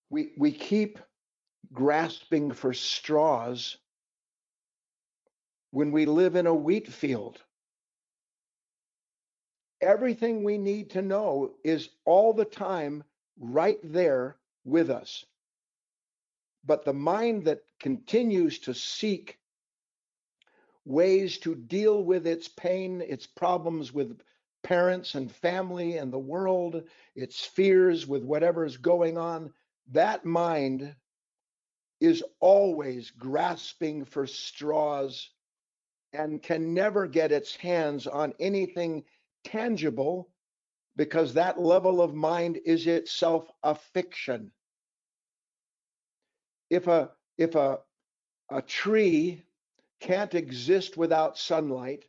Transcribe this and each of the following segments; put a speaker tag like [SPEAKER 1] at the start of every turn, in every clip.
[SPEAKER 1] We keep grasping for straws when we live in a wheat field. Everything we need to know is all the time right there with us. But the mind that continues to seek ways to deal with its pain, its problems with parents and family and the world, its fears with whatever is going on, that mind is always grasping for straws and can never get its hands on anything tangible because that level of mind is itself a fiction. If a tree can't exist without sunlight,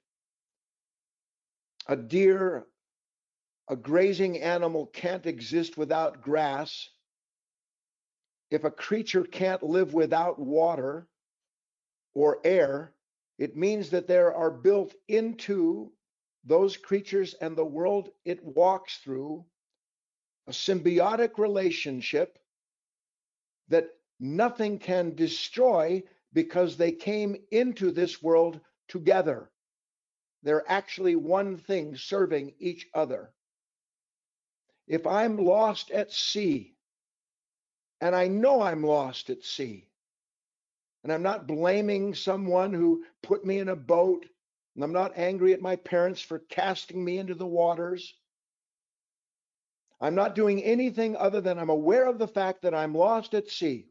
[SPEAKER 1] a deer, a grazing animal can't exist without grass, if a creature can't live without water or air, it means that there are built into those creatures and the world it walks through a symbiotic relationship that nothing can destroy because they came into this world together. They're actually one thing serving each other. If I'm lost at sea, and I know I'm lost at sea, and I'm not blaming someone who put me in a boat, and I'm not angry at my parents for casting me into the waters. I'm not doing anything other than I'm aware of the fact that I'm lost at sea.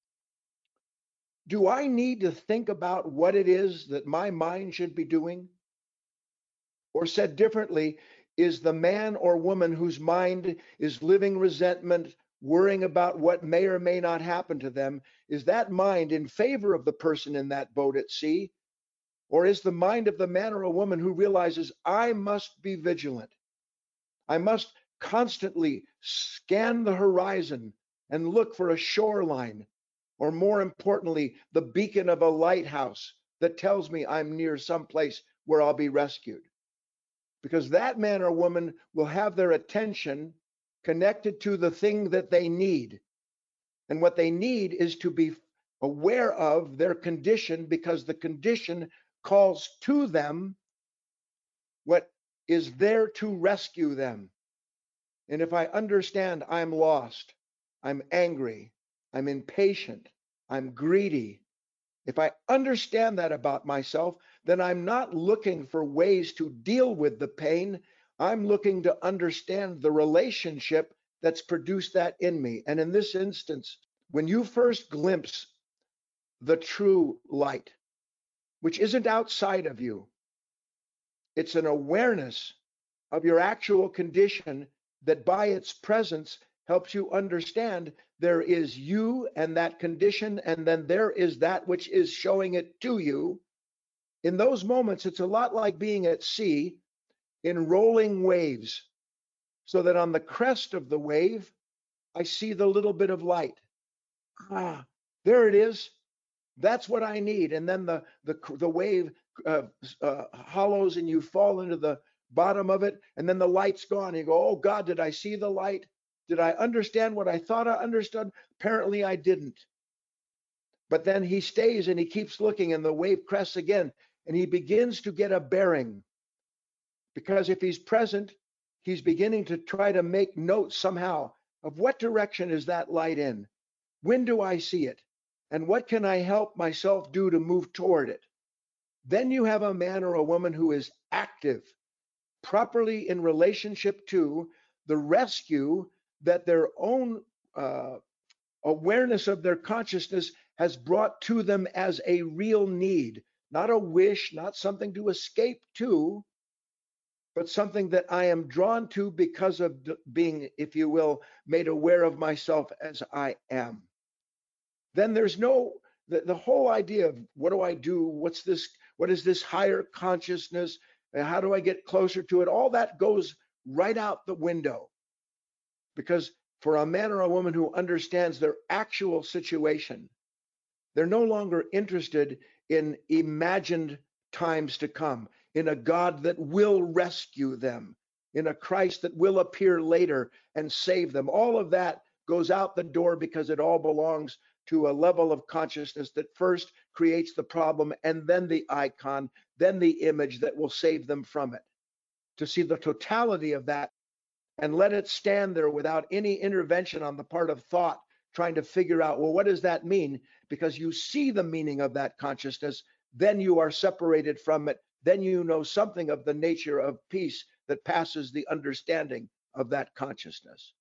[SPEAKER 1] Do I need to think about what it is that my mind should be doing? Or said differently, is the man or woman whose mind is living resentment, worrying about what may or may not happen to them, is that mind in favor of the person in that boat at sea? Or is the mind of the man or a woman who realizes, I must be vigilant? I must constantly scan the horizon and look for a shoreline, or more importantly, the beacon of a lighthouse that tells me I'm near someplace where I'll be rescued. Because that man or woman will have their attention connected to the thing that they need. And what they need is to be aware of their condition because the condition calls to them what is there to rescue them. And if I understand I'm lost, I'm angry, I'm impatient, I'm greedy, if I understand that about myself, then I'm not looking for ways to deal with the pain. I'm looking to understand the relationship that's produced that in me. And in this instance, when you first glimpse the true light, which isn't outside of you, it's an awareness of your actual condition that by its presence helps you understand there is you and that condition, and then there is that which is showing it to you. In those moments, it's a lot like being at sea in rolling waves, so that on the crest of the wave, I see the little bit of light. Ah, there it is. That's what I need. And then the wave hollows and you fall into the bottom of it, and then the light's gone. You go, oh God, did I see the light? Did I understand what I thought I understood? Apparently I didn't. But then he stays and he keeps looking, and the wave crests again, and he begins to get a bearing. Because if he's present, he's beginning to try to make notes somehow of what direction is that light in? When do I see it? And what can I help myself do to move toward it? Then you have a man or a woman who is active, properly in relationship to the rescue that their own awareness of their consciousness has brought to them as a real need, not a wish, not something to escape to, but something that I am drawn to because of being, if you will, made aware of myself as I am. Then there's no, the whole idea of what do I do? What's this? What is this higher consciousness? And how do I get closer to it? All that goes right out the window. Because for a man or a woman who understands their actual situation, they're no longer interested in imagined times to come, in a God that will rescue them, in a Christ that will appear later and save them. All of that goes out the door because it all belongs to a level of consciousness that first creates the problem and then the icon, then the image that will save them from it. To see the totality of that and let it stand there without any intervention on the part of thought, trying to figure out, well, what does that mean? Because you see the meaning of that consciousness, then you are separated from it. Then you know something of the nature of peace that passes the understanding of that consciousness.